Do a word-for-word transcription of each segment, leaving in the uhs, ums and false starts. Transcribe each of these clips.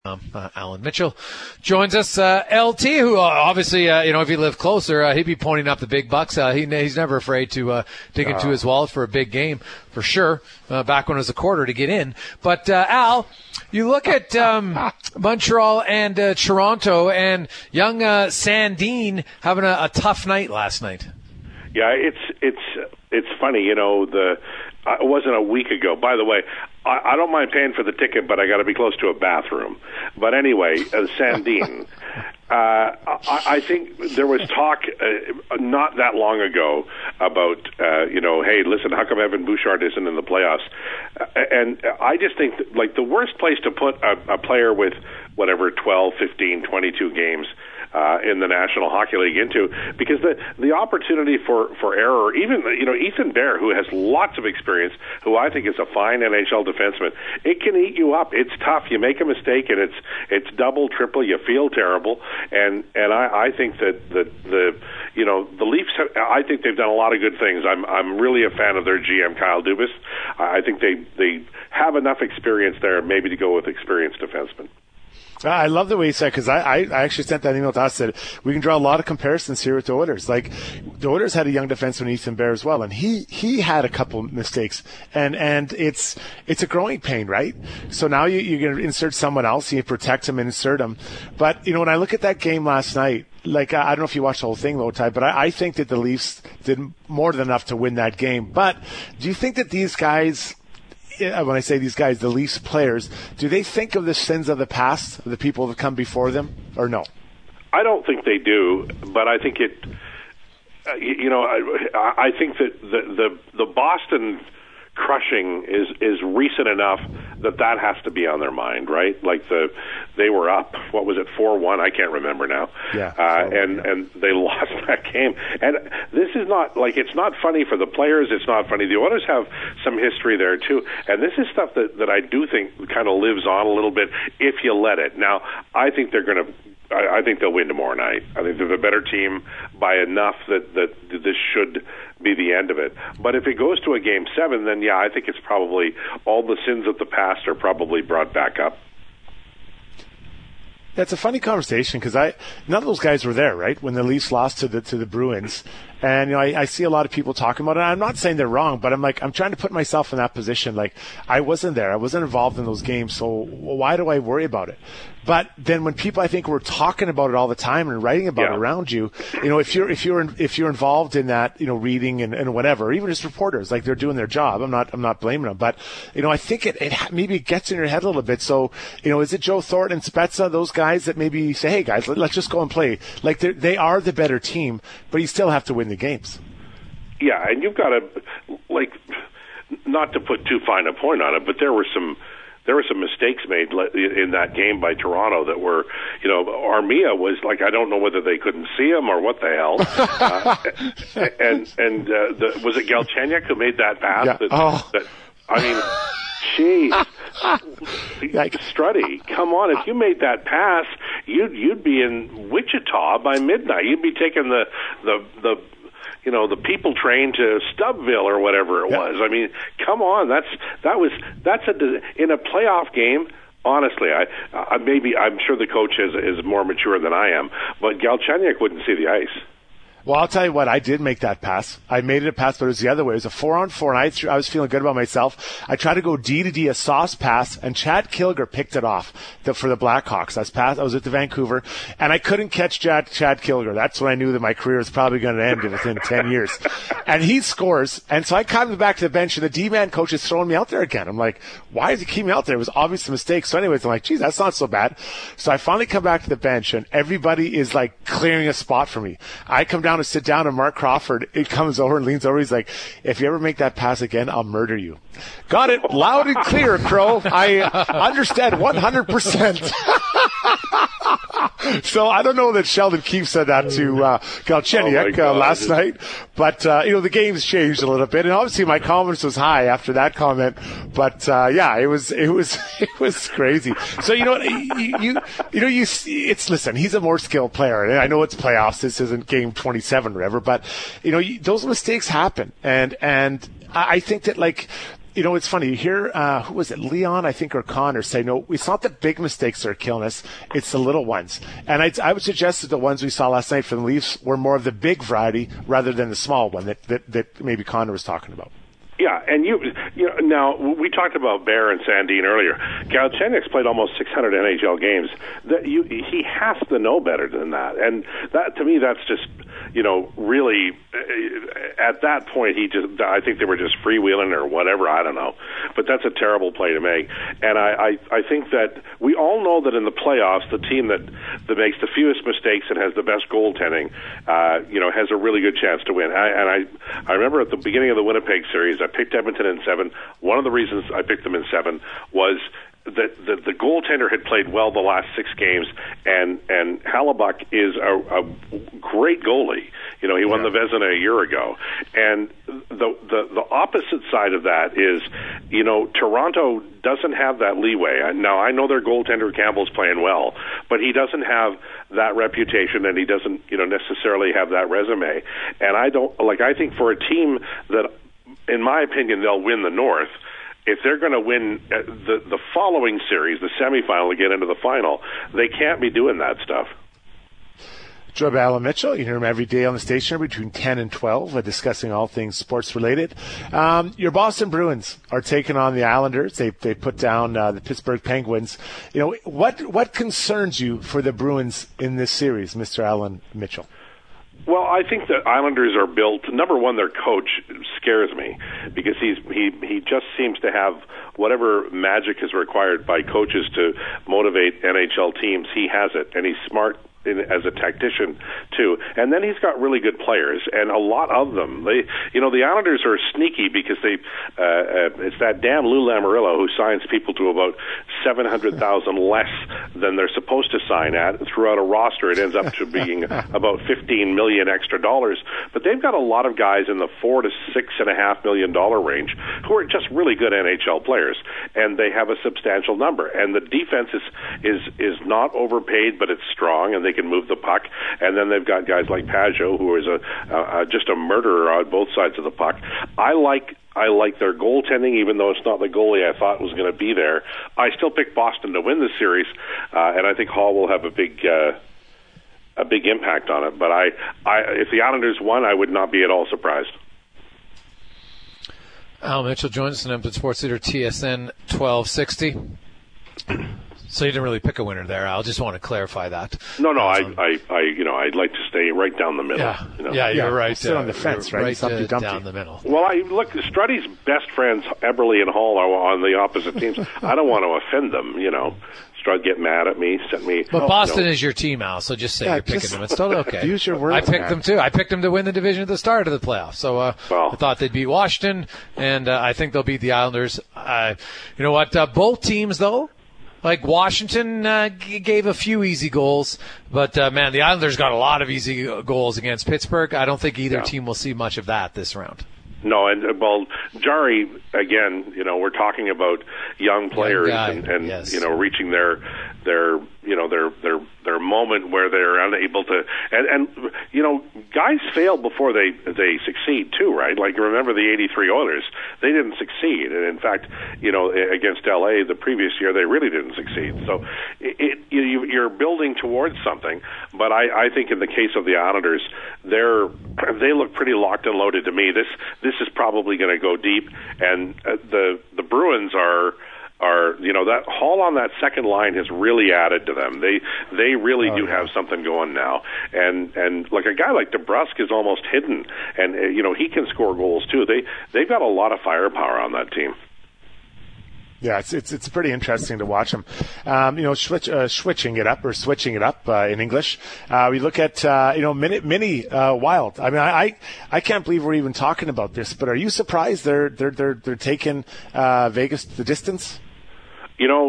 Um, uh, Alan Mitchell joins us. Uh, L T, who uh, obviously, uh, you know, if he lived closer, uh, he'd be pointing up the big bucks. Uh, he, he's never afraid to uh, dig into his wallet for a big game, for sure, uh, back when it was a quarter to get in. But, uh, Al, you look at um, Montreal and uh, Toronto, and young uh, Sandin having a, a tough night last night. Yeah, it's it's it's funny, you know, the uh, it wasn't a week ago. By the way, I, I don't mind paying for the ticket, but I got to be close to a bathroom. But anyway, uh, Sandin, uh, I, I think there was talk uh, not that long ago about, uh, you know, hey, listen, how come Evan Bouchard isn't in the playoffs? Uh, and I just think, that, like, the worst place to put a, a player with whatever, twelve, fifteen, twenty-two games Uh, in the National Hockey League into, because the the opportunity for, for error, even, you know, Ethan Bear, who has lots of experience, who I think is a fine N H L defenseman, it can eat you up. It's tough. You make a mistake and it's it's double, triple, you feel terrible. And and I, I think that, that the, you know, the Leafs, have, I think they've done a lot of good things. I'm I'm really a fan of their G M, Kyle Dubas. I think they, they have enough experience there maybe to go with experienced defensemen. I love the way you said, because I, I, I actually sent that email to us that we can draw a lot of comparisons here with the Oilers. Like, the Oilers had a young defenseman, Ethan Bear, as well, and he, he had a couple mistakes, and, and it's it's a growing pain, right? So now you, you're going to insert someone else, you protect him and insert him. But, you know, when I look at that game last night, like, I don't know if you watched the whole thing, though, Ty, but I, I think that the Leafs did more than enough to win that game. But do you think that these guys, when I say these guys, the Leafs players, do they think of the sins of the past, of the people that come before them, or no? I don't think they do, but I think it, uh, you, you know, I, I think that the, the, the Boston crushing is, is recent enough that that has to be on their mind, right? Like the, they were up, what was it, four one? I can't remember now. Yeah. Uh, and, yeah. and they lost that game. And this is not, like, it's not funny for the players, it's not funny. The Oilers have some history there, too. And this is stuff that, that I do think kind of lives on a little bit if you let it. Now, I think they're going to, I, I think they'll win tomorrow night. I think they're the better team by enough that, that this should be the end of it. But if it goes to a game seven, then yeah, I think it's probably all the sins of the past are probably brought back up. That's a funny conversation because I none of those guys were there, right, when the Leafs lost to the to the Bruins. And, you know, I, I see a lot of people talking about it. I'm not saying they're wrong, but I'm like, I'm trying to put myself in that position. Like, I wasn't there. I wasn't involved in those games, so why do I worry about it? But then when people, I think, were talking about it all the time and writing about yeah. it around you, you know, if you're if you're if you're involved in that, you know, reading and, and whatever, even as reporters, like they're doing their job. I'm not I'm not blaming them, but you know, I think it, it maybe it gets in your head a little bit. So, you know, is it Joe Thornton and Spezza, those guys that maybe say, hey guys, let, let's just go and play? Like they are the better team, but you still have to win the games. Yeah, and you've got to, like, not to put too fine a point on it, but there were some there were some mistakes made in that game by Toronto that were, you know, Armia was like, I don't know whether they couldn't see him or what the hell. uh, and and uh, the, was it Galchenyuk who made that pass? Yeah. That, oh. that, I mean, jeez. Like, Struddy, come on! If you made that pass, you'd you'd be in Wichita by midnight. You'd be taking the the the. you know, the people train to Stubbville or whatever it yep. was. I mean, come on, that's that was that's a in a playoff game. Honestly, I, I maybe I'm sure the coach is is more mature than I am, but Galchenyuk wouldn't see the ice. Well, I'll tell you what, I did make that pass. I made it a pass, but it was the other way. It was a four-on-four, and I, I was feeling good about myself. I tried to go D to D, a sauce pass, and Chad Kilger picked it off the, for the Blackhawks. I was, pass, I was at the Vancouver, and I couldn't catch Chad, Chad Kilger. That's when I knew that my career was probably going to end within ten years. And he scores, and so I come back to the bench, and the D-man coach is throwing me out there again. I'm like, why is he keeping me out there? It was obvious a mistake. So anyways, I'm like, geez, that's not so bad. So I finally come back to the bench, and everybody is, like, clearing a spot for me. I come down to sit down, and Mark Crawford, it comes over and leans over. He's like, if you ever make that pass again, I'll murder you. Got it loud and clear, Crow. I understand one hundred percent. So I don't know that Sheldon Keefe said that to uh, Galchenyuk oh uh, last night, but uh, you know, the game's changed a little bit, and obviously my confidence was high after that comment. But uh, yeah, it was it was it was crazy. So you know what, you you, you know you it's listen, he's a more skilled player, and I know it's playoffs. This isn't game twenty-seven or whatever, but you know you, those mistakes happen, and and I think that like. You know, it's funny. You hear, uh, who was it, Leon, I think, or Connor say, no, it's not the big mistakes that are killing us, it's the little ones. And I, I would suggest that the ones we saw last night from the Leafs were more of the big variety rather than the small one that, that, that maybe Connor was talking about. Yeah, and you, you know, now we talked about Bear and Sandin earlier. Galchenyuk's played almost six hundred N H L games. That you, he has to know better than that, and that to me, that's just, you know, really at that point, he just, I think they were just freewheeling or whatever. I don't know, but that's a terrible play to make. And I, I, I think that we all know that in the playoffs, the team that that makes the fewest mistakes and has the best goaltending, uh, you know, has a really good chance to win. I, and I, I remember at the beginning of the Winnipeg series, I picked Edmonton in seven. One of the reasons I picked them in seven was that the, the goaltender had played well the last six games, and and Hellebuyck is a, a great goalie. You know, he won yeah. the Vezina a year ago, and the, the the opposite side of that is, you know, Toronto doesn't have that leeway. Now I know their goaltender Campbell's playing well, but he doesn't have that reputation, and he doesn't, you know, necessarily have that resume. And I don't like. I think for a team that, in my opinion, they'll win the North. If they're going to win the the following series, the semifinal, to get into the final, they can't be doing that stuff. Joined by Alan Mitchell. You hear him every day on the station between ten and twelve, uh, discussing all things sports related. Um, your Boston Bruins are taking on the Islanders. They they put down uh, the Pittsburgh Penguins. You know, what what concerns you for the Bruins in this series, Mister Alan Mitchell? Well, I think the Islanders are built. Number one, their coach scares me because he's he he just seems to have whatever magic is required by coaches to motivate N H L teams. He has it, and he's smart in, as a tactician too. And then he's got really good players, and a lot of them. They, you know, the Islanders are sneaky because they uh, uh, it's that damn Lou Lamoriello who signs people to about seven hundred thousand less than they're supposed to sign at. Throughout a roster, it ends up to being about fifteen million extra dollars. But they've got a lot of guys in the four to six and a half million dollar range who are just really good N H L players, and they have a substantial number. And the defense is is is not overpaid, but it's strong, and they can move the puck. And then they've got guys like Pajot, who is a uh, just a murderer on both sides of the puck. I like I like their goaltending, even though it's not the goalie I thought was going to be there. I still pick Boston to win the series, uh, and I think Hall will have a big uh, a big impact on it. But I, I, if the Islanders won, I would not be at all surprised. Al Mitchell joins us on Edmonton Sports Leader T S N twelve sixty. So you didn't really pick a winner there. I'll just want to clarify that. No, no, I, I, I, you know, I'd like to stay right down the middle. Yeah, you know? yeah, you're yeah, right. Sit uh, on the fence, right? Right uh, Dumpty. down the middle. Well, I look. Struddy's best friends, Eberle and Hall, are on the opposite teams. I don't want to offend them, you know. Strud get mad at me, sent me. But oh, Boston you know. is your team, Al. So just say yeah, you're picking just them. It's totally okay. Use your words. I picked man. them too. I picked them to win the division at the start of the playoffs. So uh, well, I thought they'd beat Washington, and uh, I think they'll beat the Islanders. Uh, you know what? Uh, both teams, though. Like Washington uh, g- gave a few easy goals, but uh, man, the Islanders got a lot of easy goals against Pittsburgh. I don't think either yeah. team will see much of that this round. No, and uh, well, Jari, again, you know, we're talking about young players young and, and yes. you know, reaching their their you know their their their moment where they're unable to, and and you know, guys fail before they they succeed too, right? Like remember the eighty-three Oilers, they didn't succeed, and in fact, you know, against L A the previous year they really didn't succeed. So it, it you, you're building towards something, but I I think in the case of the Islanders, they're they look pretty locked and loaded to me. This this is probably going to go deep, and uh, the the Bruins are. Are you know that Hall on that second line has really added to them. They they really oh, do yeah. have something going now, and and like a guy like DeBrusk is almost hidden, and uh, you know he can score goals too. They they've got a lot of firepower on that team. Yeah, it's it's it's pretty interesting to watch them. Um, you know, switch, uh, switching it up or switching it up uh, in English. Uh, we look at uh, you know mini, mini uh, Wild. I mean, I, I I can't believe we're even talking about this. But are you surprised they're they're they're they're taking uh, Vegas the distance? You know,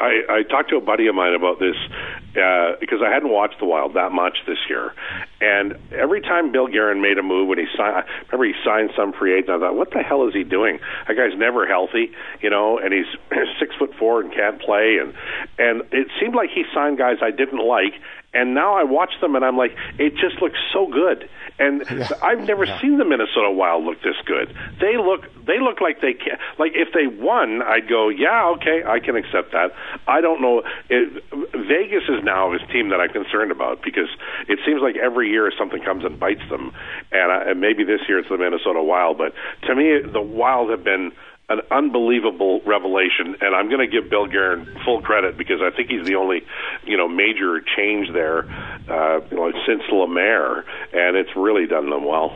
I, I talked to a buddy of mine about this uh, because I hadn't watched the Wild that much this year, and every time Bill Guerin made a move, when he signed, I remember he signed some free agent, I thought, what the hell is he doing? That guy's never healthy, you know, and he's six foot four and can't play, and and it seemed like he signed guys I didn't like. And now I watch them, and I'm like, it just looks so good. And yeah. I've never yeah. seen the Minnesota Wild look this good. They look, they look like they can. Like if they won, I'd go, yeah, okay, I can accept that. I don't know. It, Vegas is now his team that I'm concerned about because it seems like every year something comes and bites them. And, I, and maybe this year it's the Minnesota Wild, but to me, the Wild have been an unbelievable revelation, and I'm going to give Bill Guerin full credit because I think he's the only, you know, major change there, uh, you know, since Lemaire, and it's really done them well.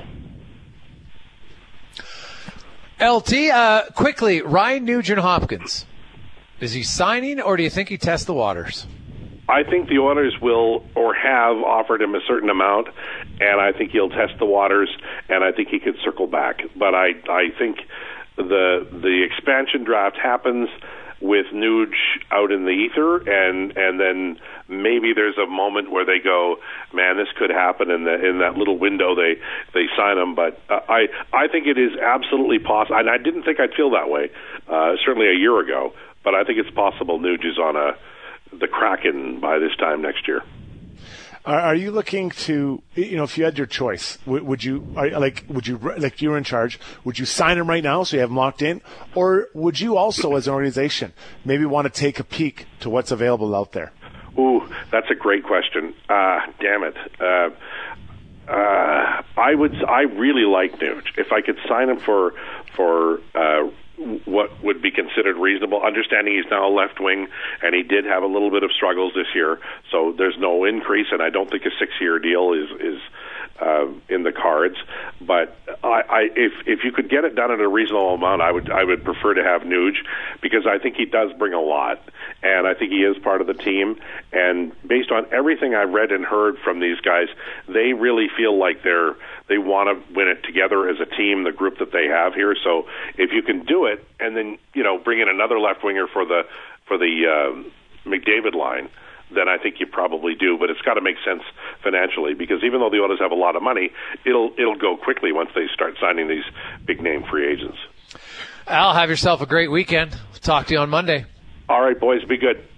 L T, uh, quickly, Ryan Nugent-Hopkins, is he signing, or do you think he tests the waters? I think the Oilers will or have offered him a certain amount, and I think he'll test the waters, and I think he could circle back. But I, I think the the expansion draft happens with Nuge out in the ether, and and then maybe there's a moment where they go, man, this could happen in the in that little window they they sign him. But uh, I I think it is absolutely possible, and I didn't think I'd feel that way uh, certainly a year ago. But I think it's possible Nuge is on a the Kraken by this time next year. Are, are you looking to, you know, if you had your choice, would, would you, are, like, would you, like, you're in charge, would you sign him right now so you have him locked in? Or would you also, as an organization, maybe want to take a peek to what's available out there? Ooh, that's a great question. Uh, damn it. Uh, uh, I would, I really like Nuge. If I could sign him for, for, uh, what would be considered reasonable, understanding he's now a left wing, and he did have a little bit of struggles this year, so there's no increase, and I don't think a six-year deal is is uh, in the cards. But I, I, if if you could get it done at a reasonable amount, I would I would prefer to have Nuge, because I think he does bring a lot, and I think he is part of the team. And based on everything I've read and heard from these guys, they really feel like they're they want to win it together as a team, the group that they have here. So if you can do it, and then you know bring in another left winger for the for the uh, McDavid line, then I think you probably do. But it's got to make sense financially, because even though the Oilers have a lot of money, it'll it'll go quickly once they start signing these big name free agents. Al, have yourself a great weekend. We'll talk to you on Monday. All right, boys, be good.